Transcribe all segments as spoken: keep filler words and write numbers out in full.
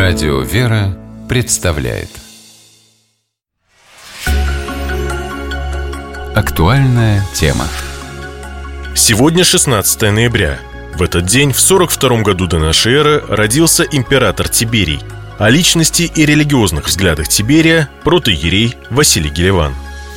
Радио «Вера» представляет актуальная тема. Сегодня шестнадцатое ноября. В этот день, в сорок втором году до нашей эры, родился император Тиберий. О личности и религиозных взглядах Тиберия протоиерей Василий Гелеван.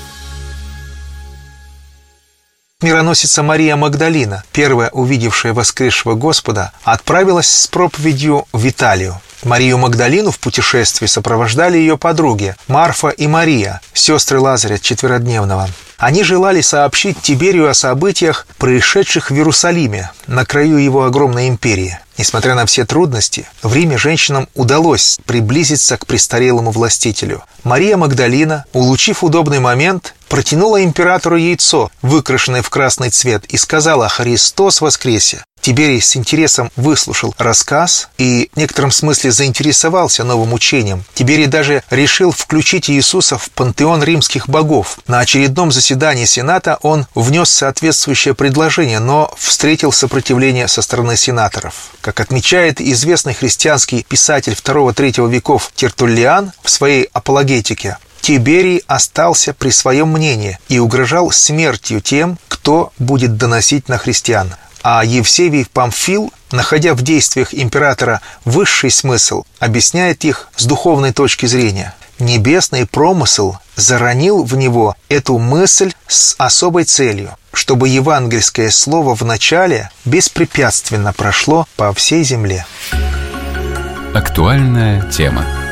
Мироносица Мария Магдалина, первая увидевшая воскресшего Господа, отправилась с проповедью в Италию. Марию Магдалину в путешествии сопровождали ее подруги Марфа и Мария, сестры Лазаря Четверодневного. Они желали сообщить Тиберию о событиях, происшедших в Иерусалиме, на краю его огромной империи. Несмотря на все трудности, в Риме женщинам удалось приблизиться к престарелому властителю. Мария Магдалина, улучив удобный момент, протянула императору яйцо, выкрашенное в красный цвет, и сказала: «Христос воскресе!». Тиберий с интересом выслушал рассказ и в некотором смысле заинтересовался новым учением. Тиберий даже решил включить Иисуса в пантеон римских богов. На очередном заседании Сената он внес соответствующее предложение, но встретил сопротивление со стороны сенаторов. Как отмечает известный христианский писатель второго-третьего веков Тертуллиан в своей апологетике, Тиберий остался при своем мнении и угрожал смертью тем, кто будет доносить на христиан. А Евсевий Памфил, находя в действиях императора высший смысл, объясняет их с духовной точки зрения. Небесный промысел заронил в него эту мысль с особой целью, чтобы евангельское слово вначале беспрепятственно прошло по всей земле. Актуальная тема.